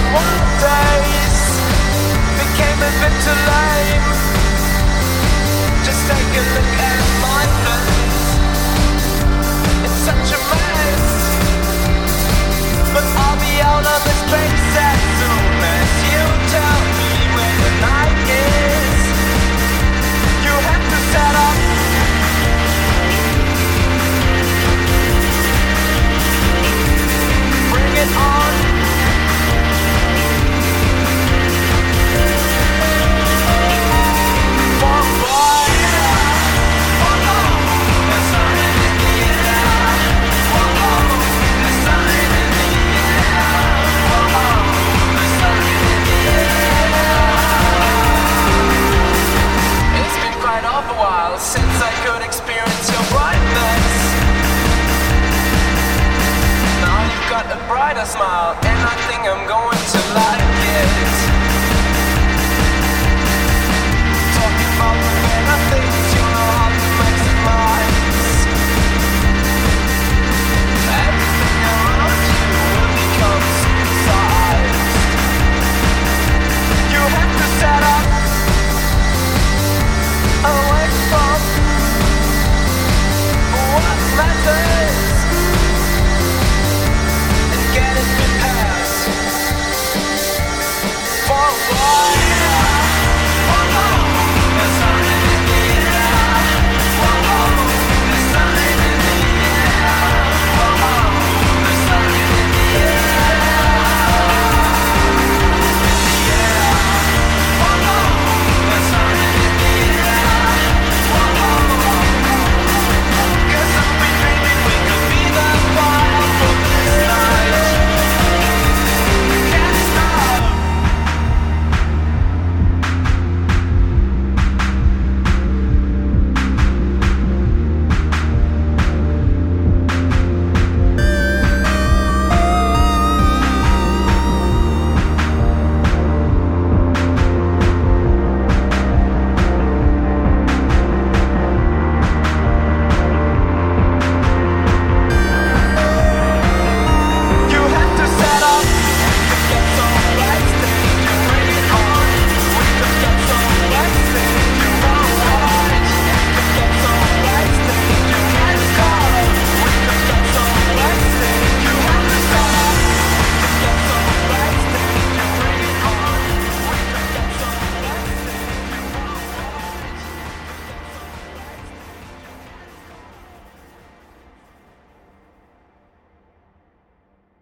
wild days became a bit too lame. Just take a look at my face. It's such a mess. But I'll be out of this place as soon as you tell me where the night is. You have to set up. Bring it on. Since I could experience your brightness. Now you've got a brighter smile, and I think I'm going to like it.